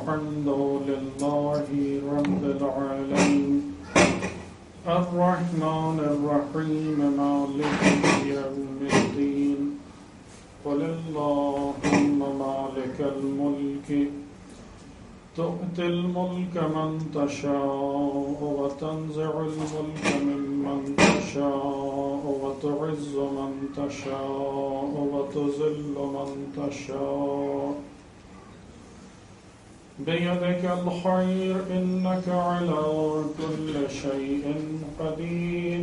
الحمد لله رب العالمين الرحمن الرحيم مالك يوم الدين قل اللهم مالك الملك تؤتي الملك من تشاء وتنزع الملك ممن تشاء وتعز من تشاء وتذل من تشاء بيدك الخير إنك على كل شيء قدير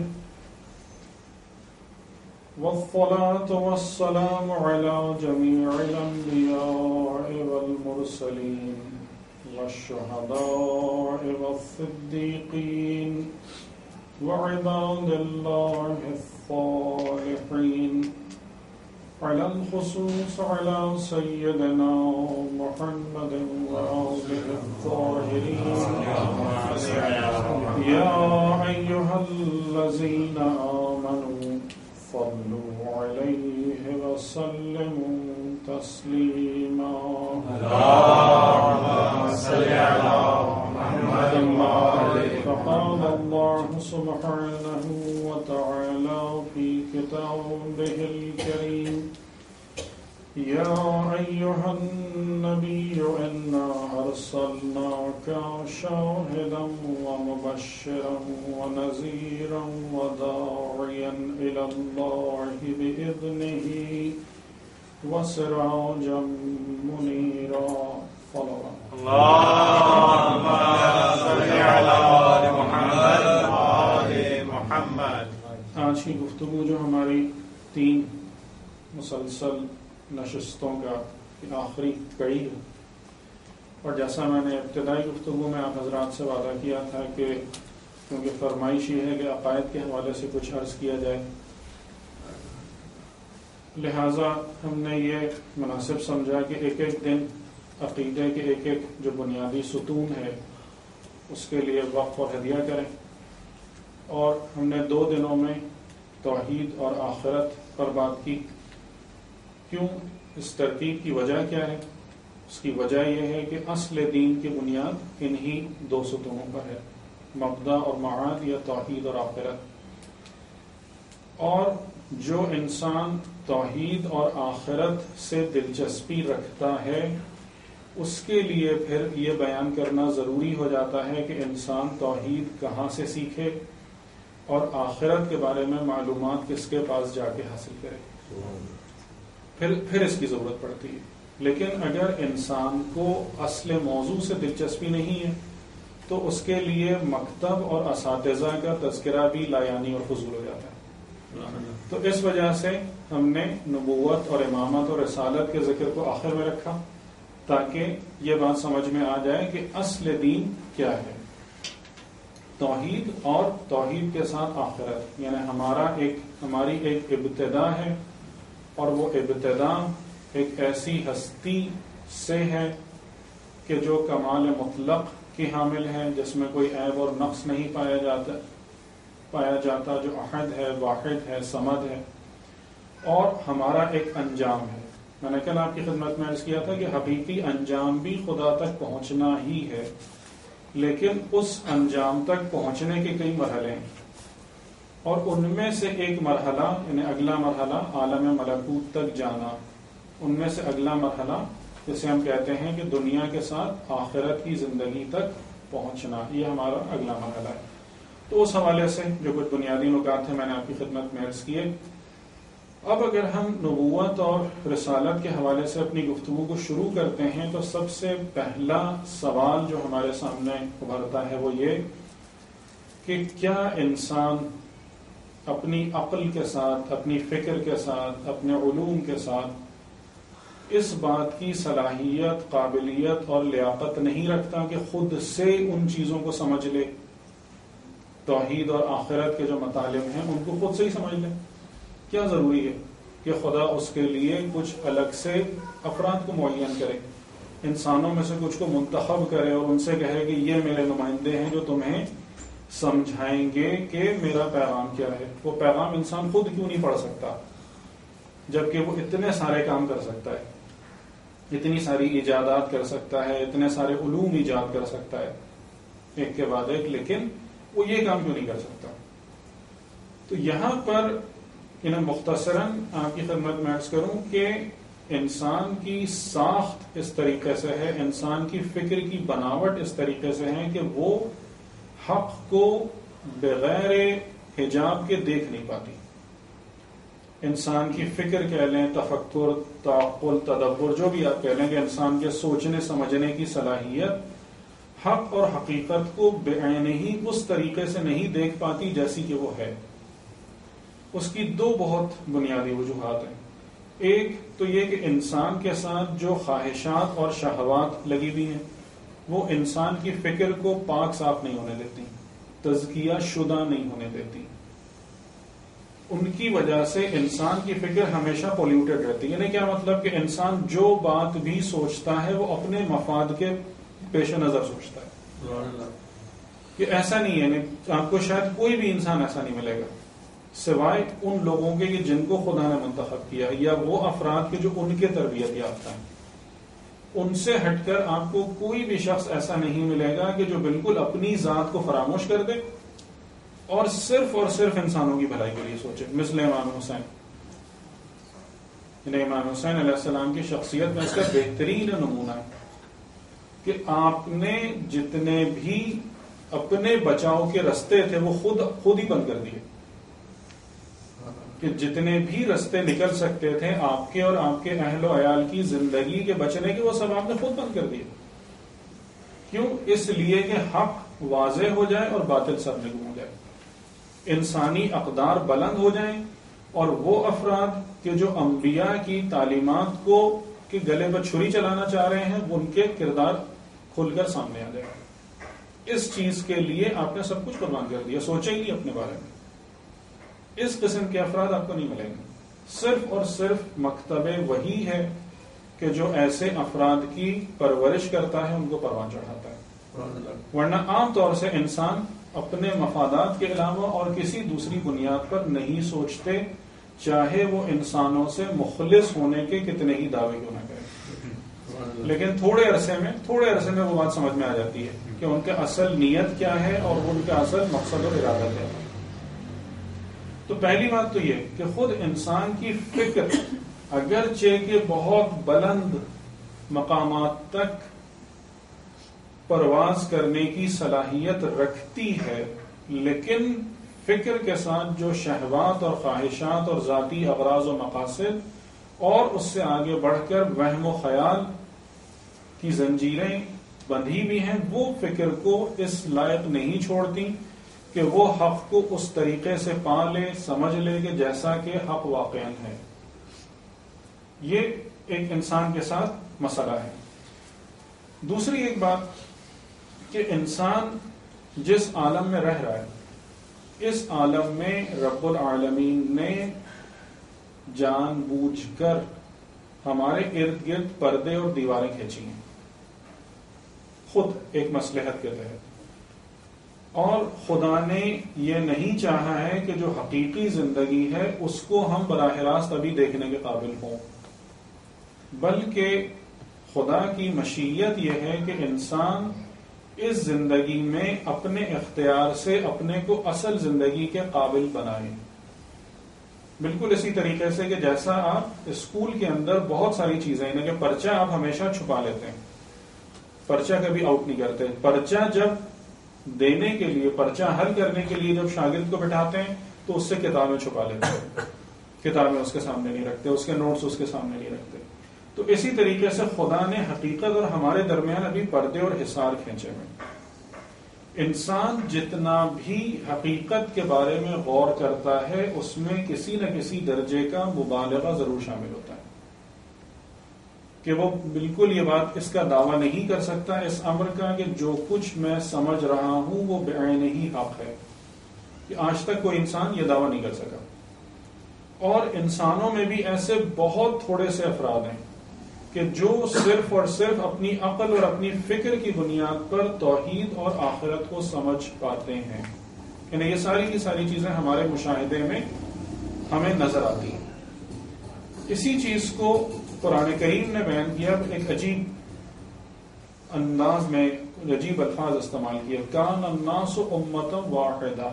والصلاة والسلام على جميع الأنبياء والمرسلين والشهداء والصديقين وعباد الله الصالحين على الخصوص على سيدنا محمد وآله الطاهرين يا أيها الذين آمنوا صلوا عليه وسلموا تسليما اللهم صل على محمد فقال الله سبحانه وتعالى في كتابه الكريم يا أيها النبي إنا أرسلناك شاهدا ومبشرا ونذيرا وداعيا إلى الله بإذنه وسراجا منيرا اللهم صل على محمد وآل محمد. آج کی گفتگو جو ہماری 3 مسلسل نشستوں کا آخری کڑی ہے، اور جیسا میں نے ابتدائی گفتگو میں آپ حضرات سے وعدہ کیا تھا کہ کیونکہ فرمائش یہ ہے کہ عقائد کے حوالے سے کچھ عرض کیا جائے، لہٰذا ہم نے یہ مناسب سمجھا کہ ایک ایک دن عقیدے کے ایک ایک جو بنیادی ستون ہے اس کے لیے وقف اور ہدیہ کریں، اور ہم نے 2 دنوں میں توحید اور آخرت پر بات کی. کیوں اس ترتیب کی وجہ کیا ہے؟ اس کی وجہ یہ ہے کہ اصل دین کی بنیاد انہی 2 ستونوں پر ہے، مبدا اور معاد یا توحید اور آخرت. اور جو انسان توحید اور آخرت سے دلچسپی رکھتا ہے اس کے لیے پھر یہ بیان کرنا ضروری ہو جاتا ہے کہ انسان توحید کہاں سے سیکھے اور آخرت کے بارے میں معلومات کس کے پاس جا کے حاصل کرے. پھر اس کی ضرورت پڑتی ہے. لیکن اگر انسان کو اصل موضوع سے دلچسپی نہیں ہے تو اس کے لیے مکتب اور اساتذہ کا تذکرہ بھی لایانی اور فضول ہو جاتا ہے. تو اس وجہ سے ہم نے نبوت اور امامت اور رسالت کے ذکر کو آخر میں رکھا تاکہ یہ بات سمجھ میں آ جائے کہ اصل دین کیا ہے، توحید اور توحید کے ساتھ آخرت. یعنی ہماری ایک ابتدا ہے، اور وہ ابتدا ایک ایسی ہستی سے ہے کہ جو کمال مطلق کی حامل ہے، جس میں کوئی عیب اور نقص نہیں پایا جاتا، جو احد ہے، واحد ہے، صمد ہے. اور ہمارا ایک انجام ہے. میں نے کل آپ کی خدمت میں عرض کیا تھا کہ حقیقی انجام بھی خدا تک پہنچنا ہی ہے، لیکن اس انجام تک پہنچنے کے کئی مرحلے ہیں، اور ان میں سے ایک مرحلہ یعنی اگلا مرحلہ عالم ملکوت تک جانا، ان میں سے اگلا مرحلہ جسے ہم کہتے ہیں کہ دنیا کے ساتھ آخرت کی زندگی تک پہنچنا، یہ ہمارا اگلا مرحلہ ہے. تو اس حوالے سے جو کچھ بنیادی نکات ہیں میں نے آپ کی خدمت میں عرض کیے. اب اگر ہم نبوت اور رسالت کے حوالے سے اپنی گفتگو کو شروع کرتے ہیں تو سب سے پہلا سوال جو ہمارے سامنے ابھرتا ہے وہ یہ کہ کیا انسان اپنی عقل کے ساتھ، اپنی فکر کے ساتھ، اپنے علوم کے ساتھ اس بات کی صلاحیت، قابلیت اور لیاقت نہیں رکھتا کہ خود سے ان چیزوں کو سمجھ لے، توحید اور آخرت کے جو مطالب ہیں ان کو خود سے ہی سمجھ لے؟ کیا ضروری ہے کہ خدا اس کے لیے کچھ الگ سے افراد کو معین کرے، انسانوں میں سے کچھ کو منتخب کرے اور ان سے کہے کہ یہ میرے نمائندے ہیں جو تمہیں سمجھائیں گے کہ میرا پیغام کیا ہے؟ وہ پیغام انسان خود کیوں نہیں پڑھ سکتا جبکہ وہ اتنے سارے کام کر سکتا ہے؟ اتنی ساری ایجادات کر سکتا ہے، اتنے سارے علوم ایجاد کر سکتا ہے ایک کے بعد ایک، لیکن وہ یہ کام کیوں نہیں کر سکتا؟ تو یہاں پر مختصراً آپ کی خدمت میں عرض کروں کہ انسان کی ساخت اس طریقے سے ہے، انسان کی فکر کی بناوٹ اس طریقے سے ہے کہ وہ حق کو بغیر حجاب کے دیکھ نہیں پاتی. انسان کی فکر کہہ لیں، تفکر، تعقل، تدبر، جو بھی آپ کہہ لیں کہ انسان کے سوچنے سمجھنے کی صلاحیت حق اور حقیقت کو بعینہ ہی اس طریقے سے نہیں دیکھ پاتی جیسی کہ وہ ہے. اس کی دو بہت بنیادی وجوہات ہیں. ایک تو یہ کہ انسان کے ساتھ جو خواہشات اور شہوات لگی ہوئی ہیں وہ انسان کی فکر کو پاک صاف نہیں ہونے دیتی، تزکیہ شدہ نہیں ہونے دیتی. ان کی وجہ سے انسان کی فکر ہمیشہ پولیوٹڈ رہتی ہے. یعنی کیا مطلب کہ انسان جو بات بھی سوچتا ہے وہ اپنے مفاد کے پیش نظر سوچتا ہے. کہ ایسا نہیں ہے، آپ کو شاید کوئی بھی انسان ایسا نہیں ملے گا سوائے ان لوگوں کے کہ جن کو خدا نے منتخب کیا، یا وہ افراد کے جو ان کے تربیت یافتہ ہیں. ان سے ہٹ کر آپ کو کوئی بھی شخص ایسا نہیں ملے گا کہ جو بالکل اپنی ذات کو فراموش کر دے اور صرف انسانوں کی بھلائی کے لیے سوچے. مثل امام حسین. امام حسین علیہ السلام کی شخصیت میں اس کا بہترین نمونہ ہے کہ آپ نے جتنے بھی اپنے بچاؤ کے رستے تھے وہ خود ہی بند کر دیے. کہ جتنے بھی رستے نکل سکتے تھے آپ کے اور آپ کے اہل و عیال کی زندگی کے بچنے کے، وہ سب آپ نے خود بند کر دیے. کیوں؟ اس لیے کہ حق واضح ہو جائے اور باطل سرنگوں ہو جائے، انسانی اقدار بلند ہو جائیں، اور وہ افراد کہ جو انبیاء کی تعلیمات کو کہ گلے پر چھری چلانا چاہ رہے ہیں ان کے کردار کھل کر سامنے آ جائے. اس چیز کے لیے آپ نے سب کچھ قربان کر دیا. سوچیں گی اپنے بارے میں. اس قسم کے افراد آپ کو نہیں ملیں گے. صرف اور صرف مکتب وحی ہے کہ جو ایسے افراد کی پرورش کرتا ہے، ان کو پروان چڑھاتا ہے. ورنہ عام طور سے انسان اپنے مفادات کے علاوہ اور کسی دوسری بنیاد پر نہیں سوچتے، چاہے وہ انسانوں سے مخلص ہونے کے کتنے ہی دعوے کیوں نہ کریں. لیکن تھوڑے عرصے میں وہ بات سمجھ میں آ جاتی ہے کہ ان کا اصل نیت کیا ہے اور ان کا اصل مقصد اور ارادہ کیا ہے. تو پہلی بات تو یہ کہ خود انسان کی فکر اگرچہ کہ بہت بلند مقامات تک پرواز کرنے کی صلاحیت رکھتی ہے، لیکن فکر کے ساتھ جو شہوات اور خواہشات اور ذاتی اغراض و مقاصد اور اس سے آگے بڑھ کر وہم و خیال کی زنجیریں بندھی بھی ہیں، وہ فکر کو اس لائق نہیں چھوڑتی کہ وہ حق کو اس طریقے سے پا لے، سمجھ لے کہ جیسا کہ حق واقعاً ہے. یہ ایک انسان کے ساتھ مسئلہ ہے. دوسری ایک بات کہ انسان جس عالم میں رہ رہا ہے، اس عالم میں رب العالمین نے جان بوجھ کر ہمارے ارد گرد پردے اور دیواریں کھینچی ہیں، خود ایک مصلحت کے تحت. اور خدا نے یہ نہیں چاہا ہے کہ جو حقیقی زندگی ہے اس کو ہم براہ راست ابھی دیکھنے کے قابل ہوں، بلکہ خدا کی مشیت یہ ہے کہ انسان اس زندگی میں اپنے اختیار سے اپنے کو اصل زندگی کے قابل بنائے. بالکل اسی طریقے سے کہ جیسا آپ اسکول کے اندر بہت ساری چیزیں ہیں کہ پرچہ آپ ہمیشہ چھپا لیتے ہیں، پرچہ کبھی آؤٹ نہیں کرتے. پرچہ جب دینے کے لیے، پرچہ حل کرنے کے لیے جب شاگرد کو بٹھاتے ہیں تو اس سے کتابیں چھپا لیتے ہیں، کتابیں اس کے سامنے نہیں رکھتے، اس کے نوٹس اس کے سامنے نہیں رکھتے. تو اسی طریقے سے خدا نے حقیقت اور ہمارے درمیان ابھی پردے اور حصار کھینچے ہوئے. انسان جتنا بھی حقیقت کے بارے میں غور کرتا ہے اس میں کسی نہ کسی درجے کا مبالغہ ضرور شامل ہوتا ہے کہ وہ بالکل یہ بات اس کا دعویٰ نہیں کر سکتا اس امر کا کہ جو کچھ میں سمجھ رہا ہوں وہ بعین ہی حق ہے. کہ آج تک کوئی انسان یہ دعویٰ نہیں کر سکا. اور انسانوں میں بھی ایسے بہت تھوڑے سے افراد ہیں کہ جو صرف اور صرف اپنی عقل اور اپنی فکر کی بنیاد پر توحید اور آخرت کو سمجھ پاتے ہیں. یعنی یہ ساری کی ساری چیزیں ہمارے مشاہدے میں ہمیں نظر آتی ہیں. اسی چیز کو قرآن کریم نے بیان کیا ایک عجیب انداز میں، عجیب الفاظ استعمال کیا، کان الناس امۃ واحدہ،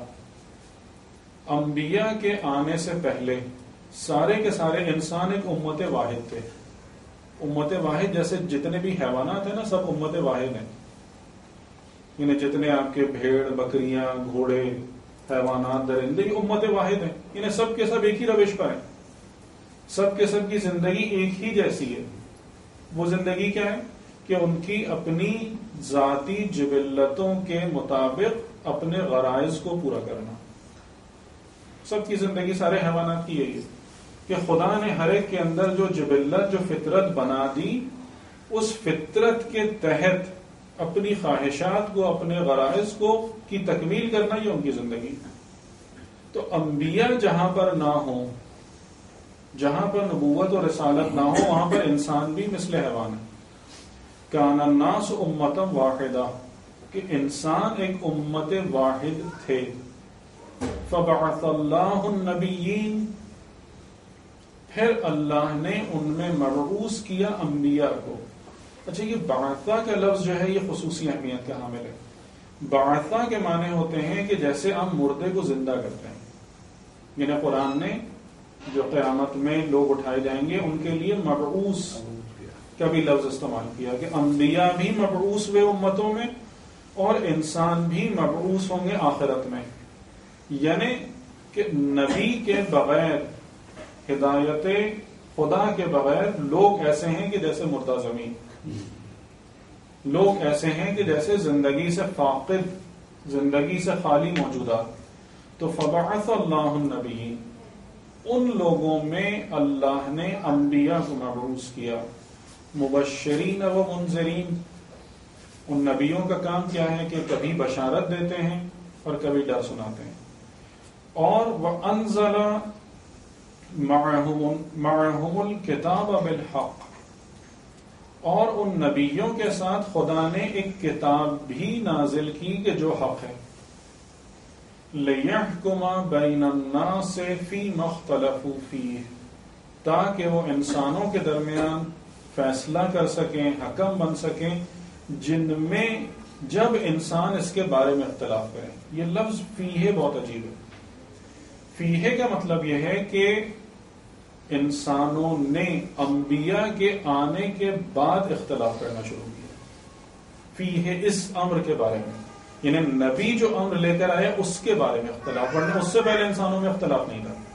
انبیاء کے آنے سے پہلے سارے کے سارے انسان ایک امت واحد تھے. امت واحد جیسے جتنے بھی حیوانات ہیں نا، سب امت واحد ہیں. یعنی جتنے آپ کے بھیڑ، بکریاں، گھوڑے، حیوانات، درندے، یہ امت واحد ہیں. یعنی سب کے سب ایک ہی روش پر ہیں، سب کے سب کی زندگی ایک ہی جیسی ہے. وہ زندگی کیا ہے کہ ان کی اپنی ذاتی جبلتوں کے مطابق اپنے غرائض کو پورا کرنا. سب کی زندگی سارے حیوانات کی یہی ہے کہ خدا نے ہر ایک کے اندر جو جبلت، جو فطرت بنا دی، اس فطرت کے تحت اپنی خواہشات کو، اپنے غرائض کو کی تکمیل کرنا یہ ان کی زندگی. تو انبیاء جہاں پر نہ ہوں، جہاں پر نبوت اور رسالت نہ ہو، وہاں پر انسان بھی مثل حیوان ہے. کان الناس امۃ واحدہ، کہ انسان ایک امت واحد تھے. فبعث اللہ النبیین، پھر اللہ نے ان میں مبعوث کیا انبیاء کو. اچھا، یہ بعثہ کا لفظ جو ہے یہ خصوصی اہمیت کا حامل ہے. بعثہ کے معنی ہوتے ہیں کہ جیسے ہم مردے کو زندہ کرتے ہیں. یعنی قرآن نے جو قیامت میں لوگ اٹھائے جائیں گے ان کے لیے مبعوث کا بھی لفظ استعمال کیا کہ انبیاء بھی مبعوث ہوئے امتوں میں اور انسان بھی مبعوث ہوں گے آخرت میں. یعنی کہ نبی کے بغیر، ہدایت خدا کے بغیر لوگ ایسے ہیں کہ جیسے مردہ زمین، لوگ ایسے ہیں کہ جیسے زندگی سے فاقد، زندگی سے خالی موجودات. تو فبعث اللہ النبیین، ان لوگوں میں اللہ نے انبیاء کو مبعوث کیا. مبشرین و منذرین، ان نبیوں کا کام کیا ہے کہ کبھی بشارت دیتے ہیں اور کبھی ڈر سناتے ہیں. اور وَأَنزَلَ مَعَهُمُ الْكِتَابَ بِالْحَقِّ، اور ان نبیوں کے ساتھ خدا نے ایک کتاب بھی نازل کی کہ جو حق ہے. لِيَحْكُمَ بَيْنَ النَّاسِ فِيمَا اخْتَلَفُوا فِيهِ، تاکہ وہ انسانوں کے درمیان فیصلہ کر سکیں، حکم بن سکیں جن میں جب انسان اس کے بارے میں اختلاف کریں. یہ لفظ فیہ بہت عجیب ہے. فیہ کا مطلب یہ ہے کہ انسانوں نے انبیاء کے آنے کے بعد اختلاف کرنا شروع کیا. فیہ اس امر کے بارے میں، یعنی نبی جو امر لے کر آیا اس کے بارے میں اختلاف، ورنہ اس سے پہلے انسانوں میں اختلاف نہیں تھا.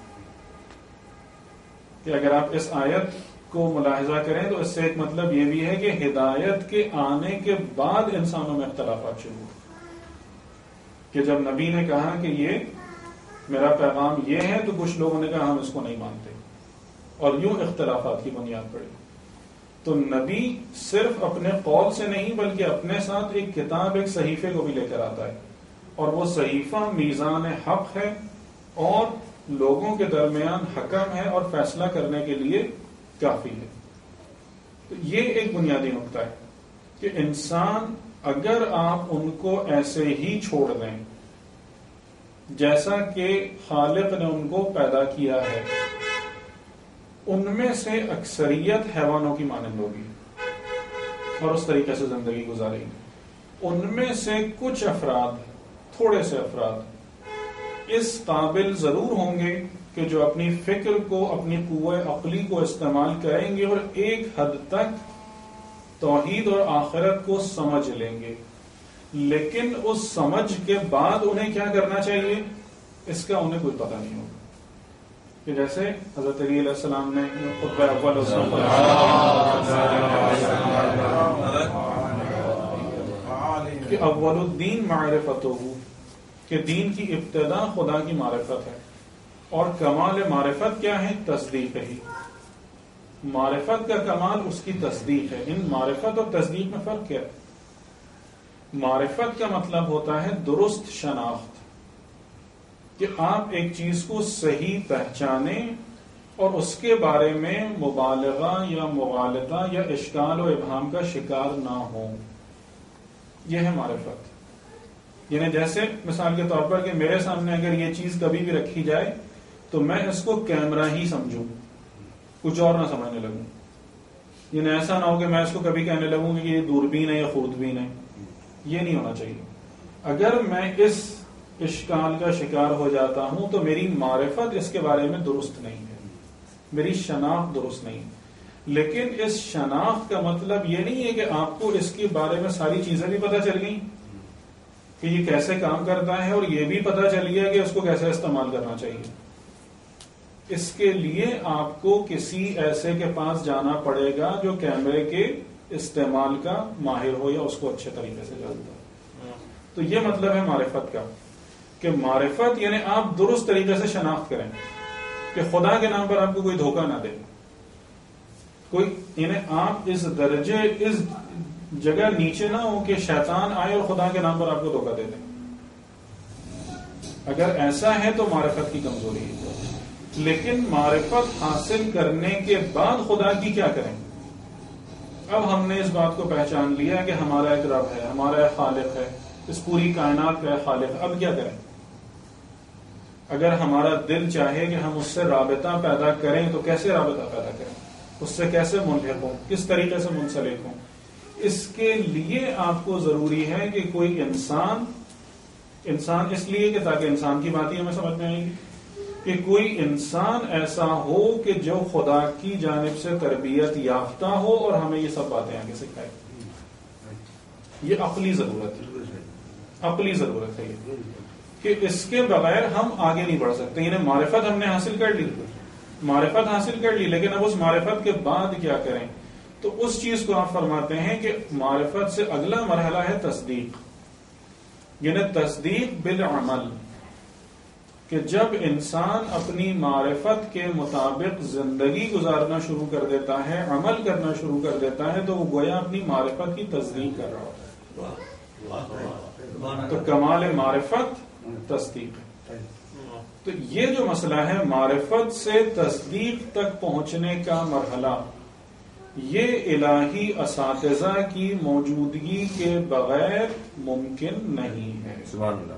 کہ اگر آپ اس آیت کو ملاحظہ کریں تو اس سے ایک مطلب یہ بھی ہے کہ ہدایت کے آنے کے بعد انسانوں میں اختلافات شروع ہوئے. کہ جب نبی نے کہا کہ یہ میرا پیغام یہ ہے تو کچھ لوگوں نے کہا ہم اس کو نہیں مانتے، اور یوں اختلافات کی بنیاد پڑی. تو نبی صرف اپنے قول سے نہیں بلکہ اپنے ساتھ ایک کتاب، ایک صحیفے کو بھی لے کر آتا ہے، اور وہ صحیفہ میزان حق ہے اور لوگوں کے درمیان حکم ہے اور فیصلہ کرنے کے لیے کافی ہے. تو یہ ایک بنیادی نقطہ ہے کہ انسان اگر آپ ان کو ایسے ہی چھوڑ دیں جیسا کہ خالق نے ان کو پیدا کیا ہے، ان میں سے اکثریت حیوانوں کی مانند ہوگی اور اس طریقے سے زندگی گزارے گی. ان میں سے کچھ افراد، تھوڑے سے افراد اس قابل ضرور ہوں گے کہ جو اپنی فکر کو، اپنی قوت عقلی کو استعمال کریں گے اور ایک حد تک توحید اور آخرت کو سمجھ لیں گے. لیکن اس سمجھ کے بعد انہیں کیا کرنا چاہیے اس کا انہیں کوئی پتہ نہیں ہوگا. کہ جیسے حضرت علی علیہ السلام نے خطبہ اول کہ اول الدین معرفتہ، کہ دین کی ابتدا خدا کی معرفت ہے، اور کمال معرفت کیا ہے؟ تصدیق ہی. معرفت کا کمال اس کی تصدیق ہے. ان معرفت اور تصدیق میں فرق کیا ہے؟ معرفت کا مطلب ہوتا ہے درست شناخت، کہ آپ ایک چیز کو صحیح پہچانیں اور اس کے بارے میں مبالغہ یا مغالطہ یا اشکال و ابہام کا شکار نہ ہوں. یہ ہے معرفت. یعنی جیسے مثال کے طور پر کہ میرے سامنے اگر یہ چیز کبھی بھی رکھی جائے تو میں اس کو کیمرہ ہی سمجھوں، کچھ اور نہ سمجھنے لگوں. یعنی ایسا نہ ہو کہ میں اس کو کبھی کہنے لگوں کہ یہ دوربین ہے یا خوردبین ہے. یہ نہیں ہونا چاہیے. اگر میں اس اشکال کا شکار ہو جاتا ہوں تو میری معرفت اس کے بارے میں درست نہیں ہے, میری شناخت درست نہیں. لیکن اس شناخت کا مطلب یہ نہیں ہے کہ آپ کو اس کے بارے میں ساری چیزیں بھی پتہ چل گئیں کہ یہ کیسے کام کرتا ہے, اور یہ بھی پتہ چل گیا کہ اس کو کیسے استعمال کرنا چاہیے. اس کے لیے آپ کو کسی ایسے کے پاس جانا پڑے گا جو کیمرے کے استعمال کا ماہر ہو یا اس کو اچھے طریقے سے جانتا ہے. تو یہ مطلب ہے معرفت کا, کہ معرفت یعنی آپ درست طریقے سے شناخت کریں کہ خدا کے نام پر آپ کو کوئی دھوکہ نہ دے, کوئی یعنی آپ اس درجے اس جگہ نیچے نہ ہو کہ شیطان آئے اور خدا کے نام پر آپ کو دھوکہ دے دیں. اگر ایسا ہے تو معرفت کی کمزوری ہے. لیکن معرفت حاصل کرنے کے بعد خدا کی کیا کریں؟ اب ہم نے اس بات کو پہچان لیا کہ ہمارا ایک رب ہے, ہمارا ایک خالق ہے, اس پوری کائنات کا ایک خالق ہے. اب کیا کریں؟ اگر ہمارا دل چاہے کہ ہم اس سے رابطہ پیدا کریں تو کیسے رابطہ پیدا کریں, اس سے کیسے ملحق ہوں, کس طریقے سے منسلک ہوں؟ اس کے لیے آپ کو ضروری ہے کہ کوئی انسان اس لیے کہ تاکہ انسان کی بات ہی ہمیں سمجھ میں آئے گی, کہ کوئی انسان ایسا ہو کہ جو خدا کی جانب سے تربیت یافتہ ہو اور ہمیں یہ سب باتیں آگے سکھائے. یہ عقلی ضرورت ہے, عقلی ضرورت ہے یہ, کہ اس کے بغیر ہم آگے نہیں بڑھ سکتے. یعنی معرفت ہم نے حاصل کر لی, معرفت حاصل کر لی, لیکن اب اس معرفت کے بعد کیا کریں؟ تو اس چیز کو آپ فرماتے ہیں کہ معرفت سے اگلا مرحلہ ہے تصدیق. یعنی تصدیق بالعمل, کہ جب انسان اپنی معرفت کے مطابق زندگی گزارنا شروع کر دیتا ہے, عمل کرنا شروع کر دیتا ہے, تو وہ گویا اپنی معرفت کی تصدیق کر رہا ہوتا ہے. تو کمال معرفت تصدیق ہے. تو یہ جو مسئلہ ہے معرفت سے تصدیق تک پہنچنے کا مرحلہ, یہ الہی اساتذہ کی موجودگی کے بغیر ممکن نہیں ہے. سبحان اللہ.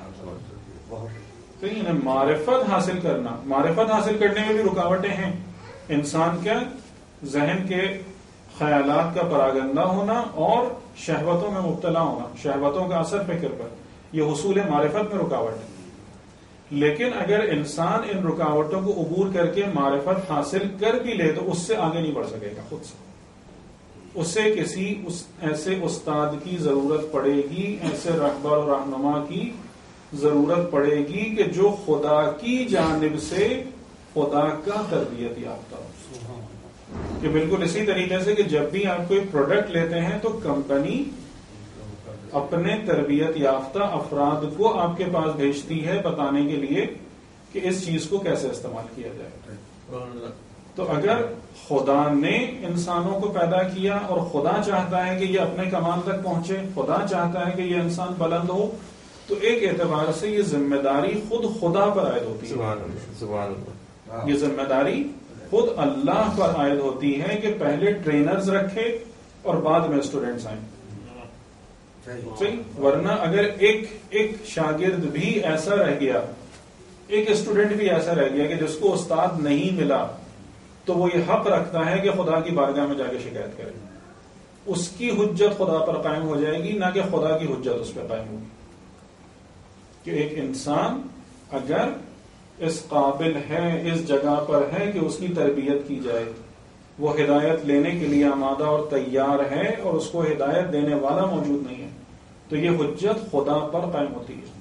تو یہ معرفت حاصل کرنا, معرفت حاصل کرنے میں بھی رکاوٹیں ہیں. انسان کیا ذہن کے خیالات کا پراگندہ ہونا اور شہوتوں میں مبتلا ہونا, شہوتوں کا اثر فکر پر, یہ حصول معرفت میں رکاوٹ ہے. لیکن اگر انسان ان رکاوٹوں کو عبور کر کے معرفت حاصل کر بھی لے تو اس سے آگے نہیں بڑھ سکے گا خود سے. اسے کسی ایسے استاد کی ضرورت پڑے گی, ایسے رہبر اور رہنما کی ضرورت پڑے گی کہ جو خدا کی جانب سے خدا کا تربیت یافتہ ہو. کہ بالکل اسی طریقے سے کہ جب بھی آپ کوئی پروڈکٹ لیتے ہیں تو کمپنی اپنے تربیت یافتہ افراد کو آپ کے پاس بھیجتی ہے بتانے کے لیے کہ اس چیز کو کیسے استعمال کیا جائے. تو اگر خدا نے انسانوں کو پیدا کیا اور خدا چاہتا ہے کہ یہ اپنے کمال تک پہنچے, خدا چاہتا ہے کہ یہ انسان بلند ہو, تو ایک اعتبار سے یہ ذمہ داری خود خدا پر عائد ہوتی ہے. سبحان اللہ. یہ ذمہ داری خود اللہ پر عائد ہوتی ہے کہ پہلے ٹرینرز رکھے اور بعد میں اسٹوڈنٹس آئیں. صحیح. ورنہ اگر ایک شاگرد بھی ایسا رہ گیا, ایک اسٹوڈنٹ بھی ایسا رہ گیا کہ جس کو استاد نہیں ملا, تو وہ یہ حق رکھتا ہے کہ خدا کی بارگاہ میں جا کے شکایت کرے. اس کی حجت خدا پر قائم ہو جائے گی, نہ کہ خدا کی حجت اس پہ قائم ہوگی. کہ ایک انسان اگر اس قابل ہے, اس جگہ پر ہے کہ اس کی تربیت کی جائے, وہ ہدایت لینے کے لیے آمادہ اور تیار ہے اور اس کو ہدایت دینے والا موجود نہیں ہے, تو یہ حجت خدا پر قائم ہوتی ہے.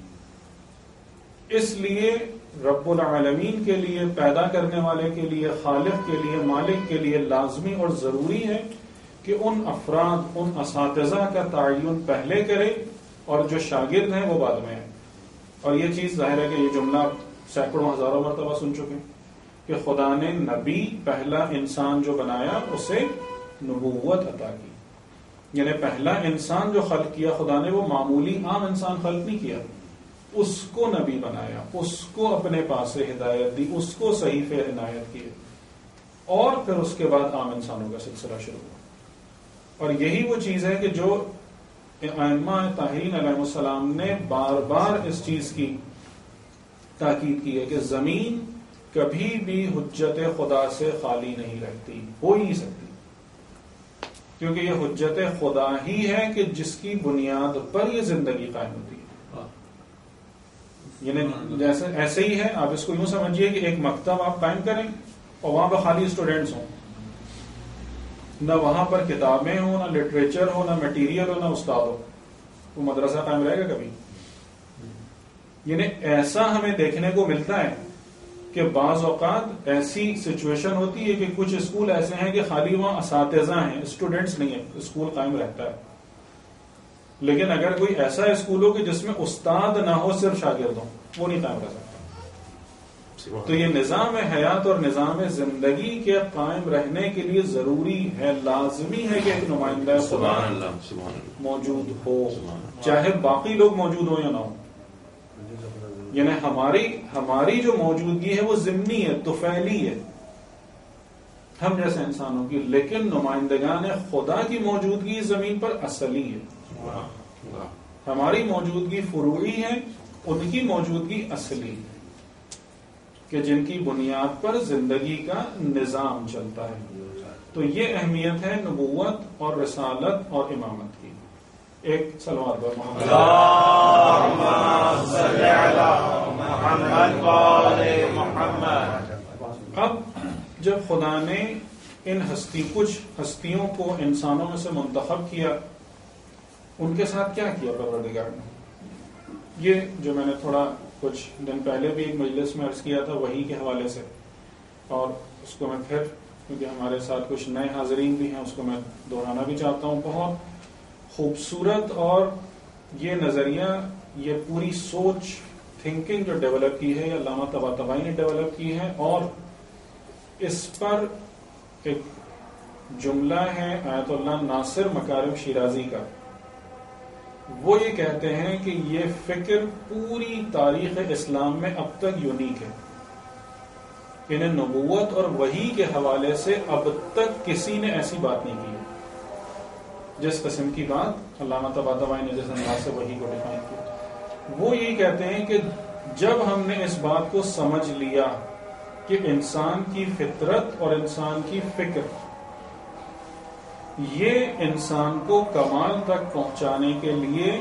اس لیے رب العالمین کے لیے, پیدا کرنے والے کے لیے, خالق کے لیے, مالک کے لیے لازمی اور ضروری ہے کہ ان افراد, ان اساتذہ کا تعین پہلے کرے اور جو شاگرد ہیں وہ بعد میں ہیں. اور یہ چیز ظاہر ہے کہ یہ جملہ سینکڑوں ہزاروں مرتبہ سن چکے کہ خدا نے نبی, پہلا انسان جو بنایا اسے نبوت عطا کی. یعنی پہلا انسان جو خلق کیا خدا نے وہ معمولی عام انسان خلق نہیں کیا, اس کو نبی بنایا, اس کو اپنے پاس سے ہدایت دی, اس کو صحیفے عنایت کیے, اور پھر اس کے بعد عام انسانوں کا سلسلہ شروع ہوا. اور یہی وہ چیز ہے کہ جو ائمہ طاہرین علیہ السلام نے بار بار اس چیز کی تاکید کی ہے کہ زمین کبھی بھی حجت خدا سے خالی نہیں رہتی، ہو ہی نہیں سکتی، کیونکہ یہ حجت خدا ہی ہے کہ جس کی بنیاد پر یہ زندگی قائم ہوتی ہے. یعنی جیسے ایسے ہی ہے، آپ اس کو یوں سمجھیے کہ ایک مکتب آپ قائم کریں اور وہاں پہ خالی اسٹوڈینٹس ہوں، نہ وہاں پر کتابیں ہوں، نہ لٹریچر ہو، نہ میٹیریل ہو، نہ استاد ہو، وہ مدرسہ قائم رہے گا کبھی؟ یعنی ایسا ہمیں دیکھنے کو ملتا ہے کہ بعض اوقات ایسی سچویشن ہوتی ہے کہ کچھ اسکول ایسے ہیں کہ خالی وہاں اساتذہ ہیں، اسٹوڈینٹس نہیں ہیں، اسکول قائم رہتا ہے. لیکن اگر کوئی ایسا اسکول ہو کہ جس میں استاد نہ ہو، صرف شاگرد ہوں، وہ نہیں قائم رہ سکتا. تو یہ نظام حیات اور نظام زندگی کے قائم رہنے کے لیے ضروری ہے، لازمی ہے کہ ایک نمائندہ خدا موجود ہو، چاہے باقی لوگ موجود ہوں یا نہ ہو. یعنی ہماری جو موجودگی ہے وہ ضمنی ہے، طفیلی ہے، ہم جیسے انسانوں کی، لیکن نمائندگان خدا کی موجودگی زمین پر اصلی ہے. ہماری موجودگی فروعی ہے، ان کی موجودگی اصلی ہے کہ جن کی بنیاد پر زندگی کا نظام چلتا ہے. تو یہ اہمیت ہے نبوت اور رسالت اور امامت کی. ایک صلوات پر محمد محمد. اب جب خدا نے ان کچھ ہستیوں کو انسانوں میں سے منتخب کیا، ان کے ساتھ کیا کیا پروردگار نے؟ یہ جو میں نے تھوڑا کچھ دن پہلے بھی ایک مجلس میں عرض کیا تھا وحی کے حوالے سے، اور اس کو میں پھر، کیونکہ ہمارے ساتھ کچھ نئے حاضرین بھی ہیں، اس کو میں دہرانا بھی چاہتا ہوں. بہت خوبصورت اور یہ نظریہ، یہ پوری سوچ، تھنکنگ جو ڈیولپ کی ہے، یہ علامہ طباطبائی نے ڈیولپ کی ہے، اور اس پر ایک جملہ ہے آیت اللہ ناصر مکارم شیرازی کا. وہ یہ کہتے ہیں کہ یہ فکر پوری تاریخ اسلام میں اب تک یونیک ہے. انہیں نبوت اور وحی کے حوالے سے اب تک کسی نے ایسی بات نہیں کی جس قسم کی بات علامہ طباطبائی نے جس انداز سے وحی کو ڈیفائن کیا. وہ یہی کہتے ہیں کہ جب ہم نے اس بات کو سمجھ لیا کہ انسان کی فطرت اور انسان کی فکر یہ انسان کو کمال تک پہنچانے کے لیے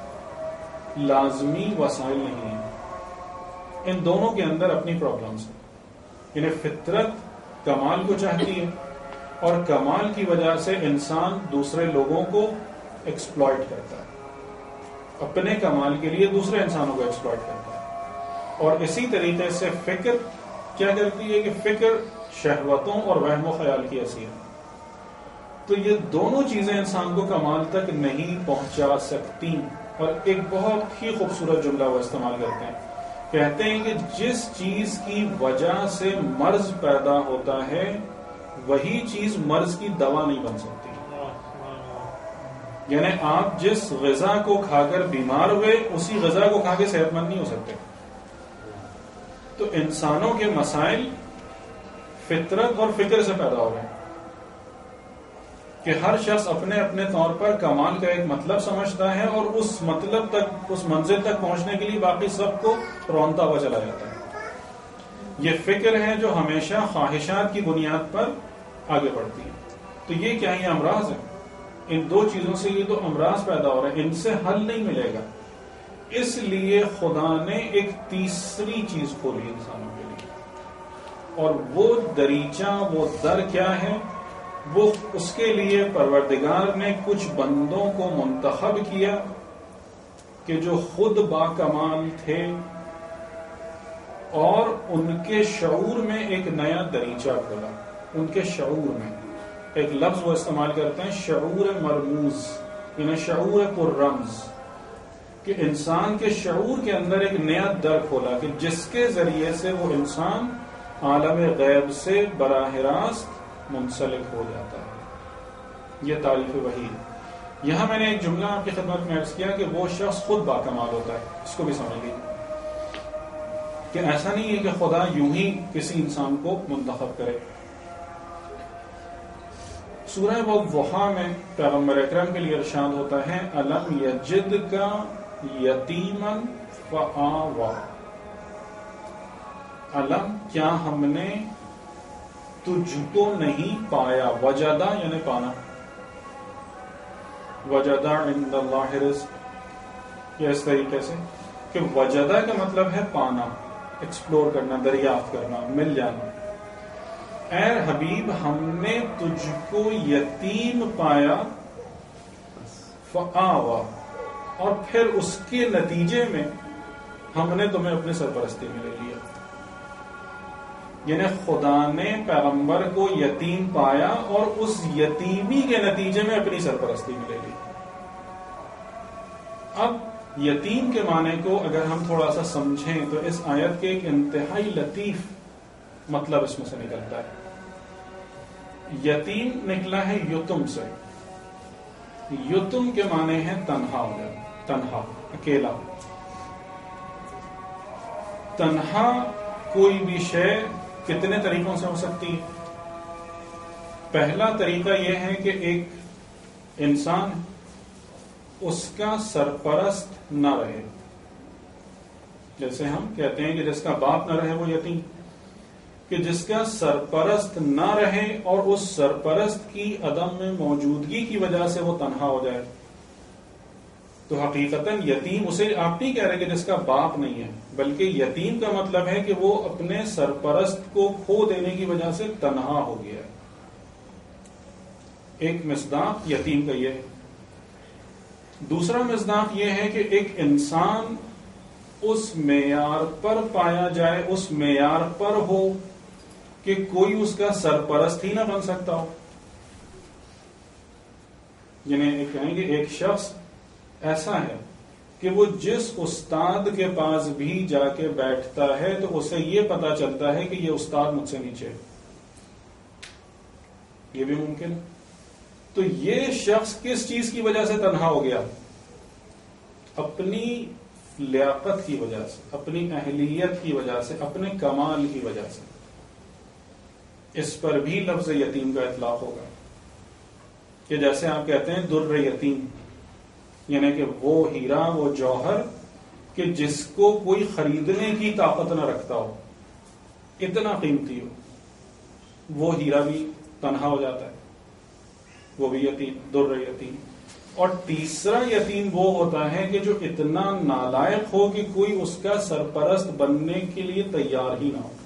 لازمی وسائل نہیں ہیں، ان دونوں کے اندر اپنی پرابلمز ہیں. انہیں فطرت کمال کو چاہتی ہے، اور کمال کی وجہ سے انسان دوسرے لوگوں کو ایکسپلائٹ کرتا ہے، اپنے کمال کے لیے دوسرے انسانوں کو ایکسپلائٹ کرتا ہے. اور اسی طریقے سے فکر کیا کرتی ہے کہ فکر شہوتوں اور وہم و خیال کی حیثیت ہے. تو یہ دونوں چیزیں انسان کو کمال تک نہیں پہنچا سکتی. اور ایک بہت ہی خوبصورت جملہ وہ استعمال کرتے ہیں، کہتے ہیں کہ جس چیز کی وجہ سے مرض پیدا ہوتا ہے وہی چیز مرض کی دوا نہیں بن سکتی. یعنی آپ جس غذا کو کھا کر بیمار ہوئے اسی غذا کو کھا کے صحت مند نہیں ہو سکتے. تو انسانوں کے مسائل فطرت اور فکر سے پیدا ہو رہے ہیں کہ ہر شخص اپنے اپنے طور پر کمال کا ایک مطلب سمجھتا ہے، اور اس مطلب تک، اس منزل تک پہنچنے کے لیے باقی سب کو رونتا ہوا چلا جاتا ہے. یہ فکر ہے جو ہمیشہ خواہشات کی بنیاد پر آگے بڑھتی ہے. تو یہ کیا یہ امراض ہے؟ ان دو چیزوں سے یہ تو امراض پیدا ہو رہے ہیں، ان سے حل نہیں ملے گا. اس لیے خدا نے ایک تیسری چیز کھولی انسانوں کے لیے، اور وہ دریچہ، وہ در کیا ہے؟ وہ اس کے لیے پروردگار نے کچھ بندوں کو منتخب کیا کہ جو خود باکمال تھے، اور ان کے شعور میں ایک نیا دریچہ کھولا. ان کے شعور میں ایک لفظ وہ استعمال کرتے ہیں، شعور مرموز، یعنی شعور پر رمز، کہ انسان کے شعور کے اندر ایک نیا در کھولا کہ جس کے ذریعے سے وہ انسان عالم غیب سے براہ راست منسلک ہو جاتا ہے. یہ تعریف وحی ہے. یہاں میں نے ایک جملہ آپ کی خدمت میں عرض کیا کہ وہ شخص خود باکمال ہوتا ہے. اس کو بھی سمجھ لیجیے کہ ایسا نہیں ہے کہ خدا یوں ہی کسی انسان کو منتخب کرے. سورہ والضحیٰ میں پیغمبر اکرم کے لیے ارشاد ہوتا ہے، الم یجدک یتیما فآویٰ. علم کیا ہم نے تجھ کو نہیں پایا. وجدہ یعنی پانا. وجدہ عند اللہ رزق، یا اس طریقے سے کہ وجدہ کا مطلب ہے پانا، ایکسپلور کرنا، دریافت کرنا، مل جانا. اے حبیب ہم نے تجھ کو یتیم پایا فآوا، اور پھر اس کے نتیجے میں ہم نے تمہیں اپنی سرپرستی میں لے لیا. یعنی خدا نے پیغمبر کو یتیم پایا اور اس یتیمی کے نتیجے میں اپنی سرپرستی میں لے لی. اب یتیم کے معنی کو اگر ہم تھوڑا سا سمجھیں تو اس آیت کے ایک انتہائی لطیف مطلب اس میں سے نکلتا ہے. یتیم نکلا ہے یتم سے. یتم کے معنی ہے تنہا ہو جانا، تنہا، اکیلا. تنہا کوئی بھی شے کتنے طریقوں سے ہو سکتی ہے. پہلا طریقہ یہ ہے کہ ایک انسان اس کا سرپرست نہ رہے. جیسے ہم کہتے ہیں کہ جس کا باپ نہ رہے وہ یتیم، کہ جس کا سرپرست نہ رہے اور اس سرپرست کی عدم میں موجودگی کی وجہ سے وہ تنہا ہو جائے. تو حقیقتاً یتیم اسے آپ نہیں کہہ رہے کہ جس کا باپ نہیں ہے، بلکہ یتیم کا مطلب ہے کہ وہ اپنے سرپرست کو کھو دینے کی وجہ سے تنہا ہو گیا ہے. ایک مصداق یتیم کا یہ ہے. دوسرا مصداق یہ ہے کہ ایک انسان اس معیار پر پایا جائے، اس معیار پر ہو کہ کوئی اس کا سرپرست ہی نہ بن سکتا ہو. یعنی کہیں گے ایک شخص ایسا ہے کہ وہ جس استاد کے پاس بھی جا کے بیٹھتا ہے تو اسے یہ پتا چلتا ہے کہ یہ استاد مجھ سے نیچے ہے. یہ بھی ممکن ہے. تو یہ شخص کس چیز کی وجہ سے تنہا ہو گیا؟ اپنی لیاقت کی وجہ سے، اپنی اہلیت کی وجہ سے، اپنے کمال کی وجہ سے. اس پر بھی لفظ یتیم کا اطلاق ہوگا کہ جیسے آپ کہتے ہیں در یتیم، یعنی کہ وہ ہیرا، وہ جوہر کہ جس کو کوئی خریدنے کی طاقت نہ رکھتا ہو، اتنا قیمتی ہو، وہ ہیرا بھی تنہا ہو جاتا ہے، وہ بھی یتیم، در یتیم. اور تیسرا یتیم وہ ہوتا ہے کہ جو اتنا نالائق ہو کہ کوئی اس کا سرپرست بننے کے لیے تیار ہی نہ ہو،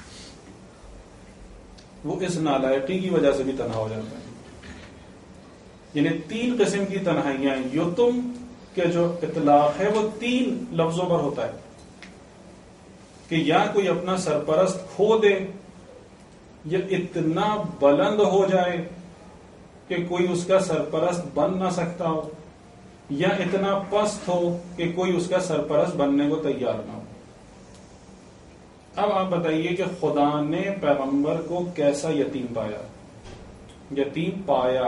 وہ اس نالائقی کی وجہ سے بھی تنہا ہو جاتا ہے. یعنی تین قسم کی تنہائیاں ہیں. یتم کے جو اطلاق ہے وہ تین لفظوں پر ہوتا ہے کہ یا کوئی اپنا سرپرست کھو دے، یا اتنا بلند ہو جائے کہ کوئی اس کا سرپرست بن نہ سکتا ہو، یا اتنا پست ہو کہ کوئی اس کا سرپرست بننے کو تیار نہ ہو. اب آپ بتائیے کہ خدا نے پیغمبر کو کیسا یتیم پایا؟ یتیم پایا،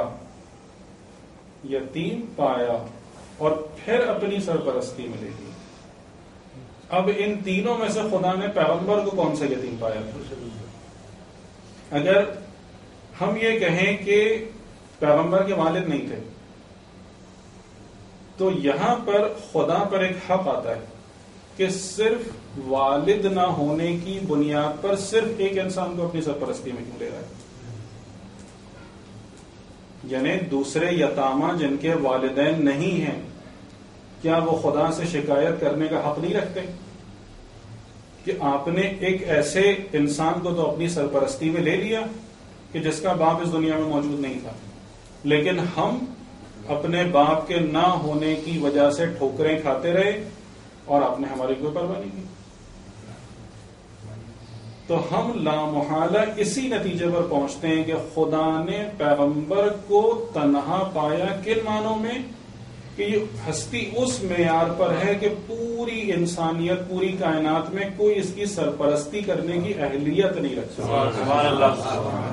یتیم پایا اور پھر اپنی سرپرستی میں لے لی. اب ان تینوں میں سے خدا نے پیغمبر کو کون سا یتیم پایا؟ اگر ہم یہ کہیں کہ پیغمبر کے والد نہیں تھے تو یہاں پر خدا پر ایک حق آتا ہے کہ صرف والد نہ ہونے کی بنیاد پر صرف ایک انسان کو اپنی سرپرستی میں کیوں لے رہا ہے؟ یعنی دوسرے یتامہ جن کے والدین نہیں ہیں، کیا وہ خدا سے شکایت کرنے کا حق نہیں رکھتے کہ آپ نے ایک ایسے انسان کو تو اپنی سرپرستی میں لے لیا کہ جس کا باپ اس دنیا میں موجود نہیں تھا، لیکن ہم اپنے باپ کے نہ ہونے کی وجہ سے ٹھوکریں کھاتے رہے اور آپ نے ہماری کوئی پرواہ نہیں کی. تو ہم لامحالہ اسی نتیجے پر پہنچتے ہیں کہ خدا نے پیغمبر کو تنہا پایا کن معنوں میں کہ یہ ہستی اس معیار پر ہے کہ پوری انسانیت، پوری کائنات میں کوئی اس کی سرپرستی کرنے کی اہلیت نہیں رکھ سکتا.